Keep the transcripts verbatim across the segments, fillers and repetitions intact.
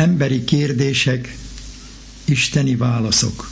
Emberi kérdések, isteni válaszok.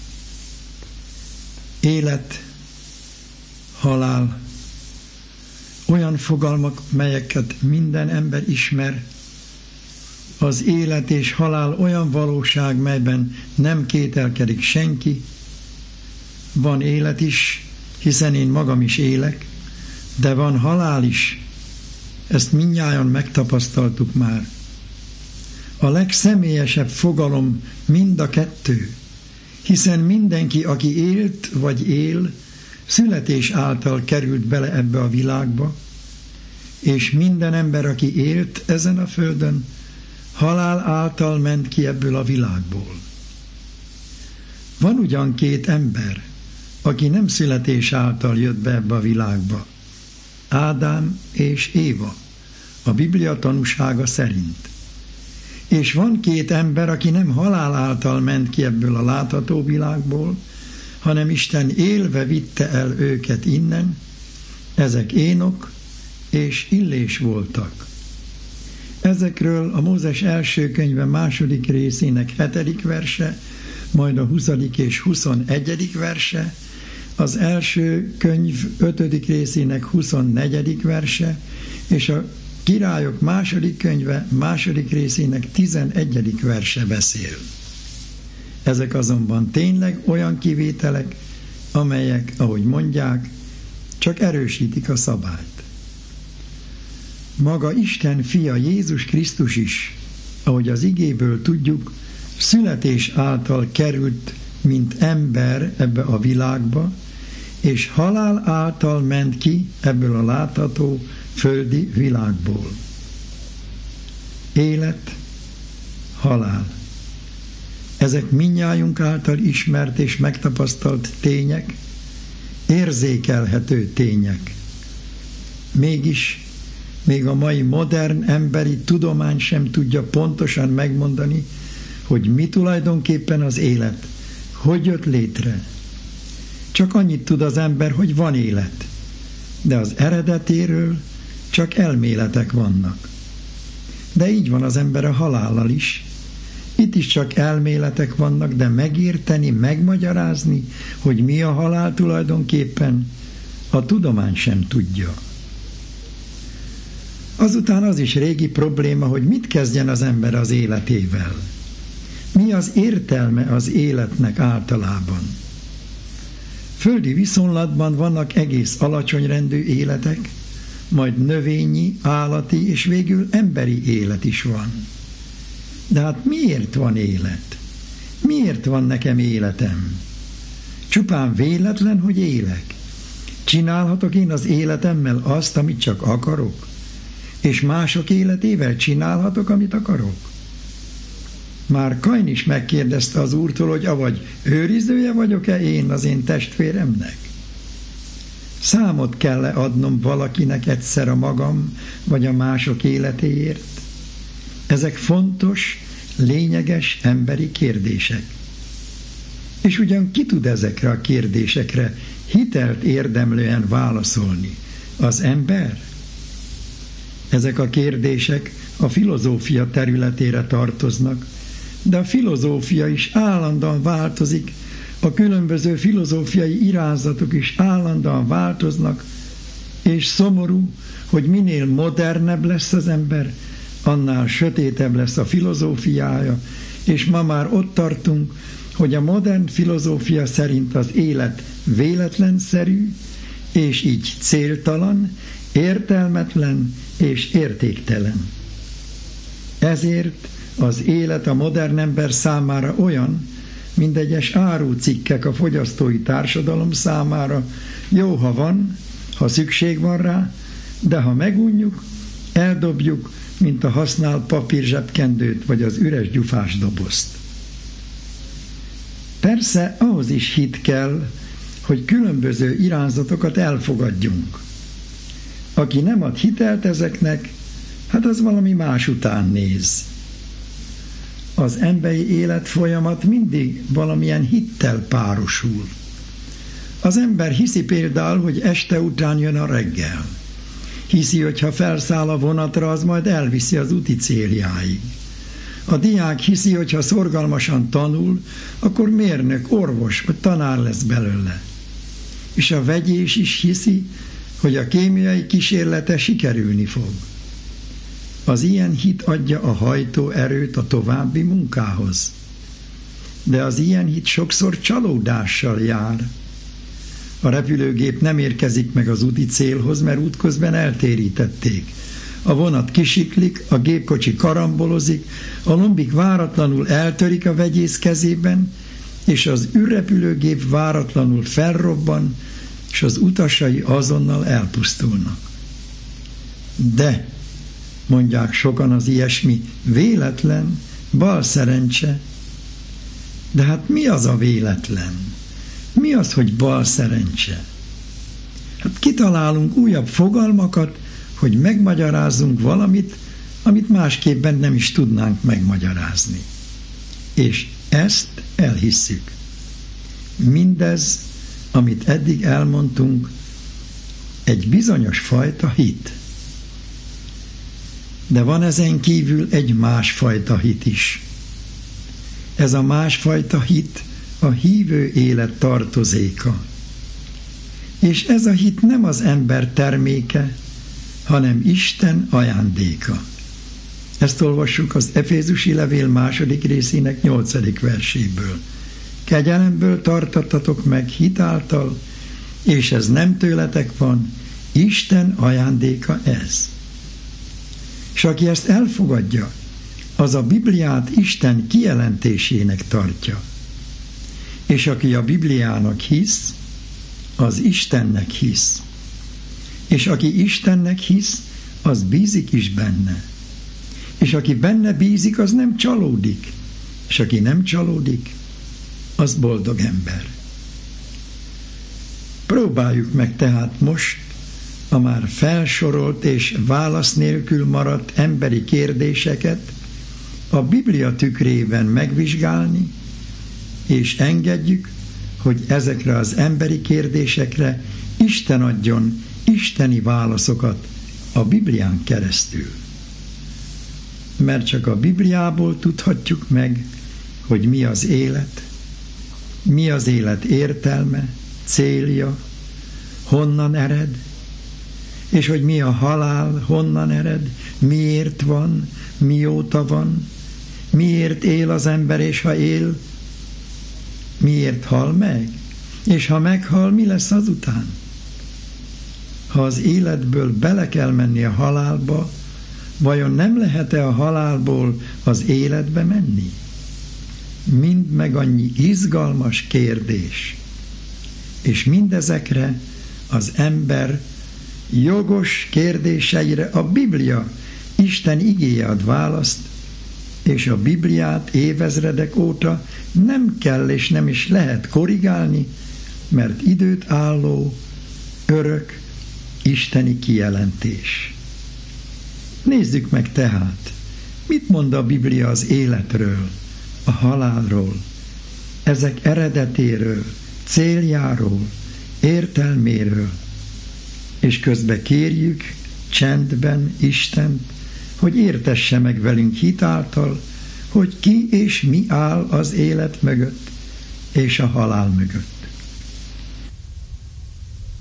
Élet, halál, olyan fogalmak, melyeket minden ember ismer. Az élet és halál olyan valóság, melyben nem kételkedik senki. Van élet is, hiszen én magam is élek, de van halál is. Ezt mindnyájan megtapasztaltuk már. A legszemélyesebb fogalom mind a kettő, hiszen mindenki, aki élt vagy él, születés által került bele ebbe a világba, és minden ember, aki élt ezen a földön, halál által ment ki ebből a világból. Van ugyan két ember, aki nem születés által jött be ebbe a világba, Ádám és Éva, a Biblia tanúsága szerint. És van két ember, aki nem halál által ment ki ebből a látható világból, hanem Isten élve vitte el őket innen, ezek Énok és Illés voltak. Ezekről a Mózes első könyve második részének hetedik verse, majd a huszadik és huszonegyedik verse, az első könyv ötödik részének huszonnegyedik verse, és a Királyok második könyve második részének tizenegyedik verse beszél. Ezek azonban tényleg olyan kivételek, amelyek, ahogy mondják, csak erősítik a szabályt. Maga Isten fia Jézus Krisztus is, ahogy az igéből tudjuk, születés által került, mint ember ebbe a világba, és halál által ment ki ebből a látható földi világból. Élet, halál. Ezek mindnyájunk által ismert és megtapasztalt tények, érzékelhető tények. Mégis, még a mai modern emberi tudomány sem tudja pontosan megmondani, hogy mi tulajdonképpen az élet, hogy jött létre. Csak annyit tud az ember, hogy van élet, de az eredetéről csak elméletek vannak. De így van az ember a halállal is. Itt is csak elméletek vannak, de megérteni, megmagyarázni, hogy mi a halál tulajdonképpen, a tudomány sem tudja. Azután az is régi probléma, hogy mit kezdjen az ember az életével. Mi az értelme az életnek általában? Földi viszonylatban vannak egész alacsony rendű életek, majd növényi, állati és végül emberi élet is van. De hát miért van élet? Miért van nekem életem? Csupán véletlen, hogy élek. Csinálhatok én az életemmel azt, amit csak akarok? És mások életével csinálhatok, amit akarok? Már Kain is megkérdezte az Úrtól, hogy avagy őrizője vagyok-e én az én testvéremnek? Számot kell-e adnom valakinek egyszer a magam, vagy a mások életéért? Ezek fontos, lényeges emberi kérdések. És ugyan ki tud ezekre a kérdésekre hitelt érdemlően válaszolni? Az ember? Ezek a kérdések a filozófia területére tartoznak, de a filozófia is állandóan változik, a különböző filozófiai irányzatok is állandóan változnak, és szomorú, hogy minél modernebb lesz az ember, annál sötétebb lesz a filozófiája, és ma már ott tartunk, hogy a modern filozófia szerint az élet véletlenszerű, és így céltalan, értelmetlen és értéktelen. Ezért az élet a modern ember számára olyan, mint egyes árucikkek a fogyasztói társadalom számára. Jó, ha van, ha szükség van rá, de ha megunjuk, eldobjuk, mint a használt papírzsebkendőt vagy az üres gyufás dobozt. Persze ahhoz is hit kell, hogy különböző irányzatokat elfogadjunk. Aki nem ad hitelt ezeknek, hát az valami más után néz. Az emberi életfolyamat mindig valamilyen hittel párosul. Az ember hiszi például, hogy este után jön a reggel. Hiszi, hogy ha felszáll a vonatra, az majd elviszi az úti céljáig. A diák hiszi, hogy ha szorgalmasan tanul, akkor mérnök, orvos vagy tanár lesz belőle. És a vegyés is hiszi, hogy a kémiai kísérlete sikerülni fog. Az ilyen hit adja a hajtó erőt a további munkához. De az ilyen hit sokszor csalódással jár. A repülőgép nem érkezik meg az úti célhoz, mert útközben eltérítették. A vonat kisiklik, a gépkocsi karambolozik, a lombik váratlanul eltörik a vegyész kezében, és az űrrepülőgép váratlanul felrobban, és az utasai azonnal elpusztulnak. De, mondják sokan, az ilyesmi véletlen, balszerencse. De hát mi az a véletlen? Mi az, hogy balszerencse? Hát kitalálunk újabb fogalmakat, hogy megmagyarázzunk valamit, amit másképpen nem is tudnánk megmagyarázni. És ezt elhisszük. Mindez, amit eddig elmondtunk, egy bizonyos fajta hit. De van ezen kívül egy másfajta hit is. Ez a másfajta hit a hívő élet tartozéka. És ez a hit nem az ember terméke, hanem Isten ajándéka. Ezt olvassuk az Efézusi levél második részének nyolcadik verséből. Kegyelemből tartattatok meg hitáltal, és ez nem tőletek van, Isten ajándéka ez. És aki ezt elfogadja, az a Bibliát Isten kijelentésének tartja. És aki a Bibliának hisz, az Istennek hisz. És aki Istennek hisz, az bízik is benne. És aki benne bízik, az nem csalódik. És aki nem csalódik, az boldog ember. Próbáljuk meg tehát most a már felsorolt és válasz nélkül maradt emberi kérdéseket a Biblia tükrében megvizsgálni, és engedjük, hogy ezekre az emberi kérdésekre Isten adjon isteni válaszokat a Biblián keresztül. Mert csak a Bibliából tudhatjuk meg, hogy mi az élet, mi az élet értelme, célja, honnan ered, és hogy mi a halál, honnan ered, miért van, mióta van, miért él az ember, és ha él, miért hal meg, és ha meghal, mi lesz azután? Ha az életből bele kell menni a halálba, vajon nem lehet-e a halálból az életbe menni? Mind meg annyi izgalmas kérdés. És mindezekre az ember jogos kérdéseire a Biblia, Isten igéje ad választ, és a Bibliát évezredek óta nem kell és nem is lehet korrigálni, mert időt álló, örök, isteni kijelentés. Nézzük meg tehát, mit mond a Biblia az életről, a halálról, ezek eredetéről, céljáról, értelméről, és közben kérjük csendben Istent, hogy értesse meg velünk hitáltal, hogy ki és mi áll az élet mögött és a halál mögött.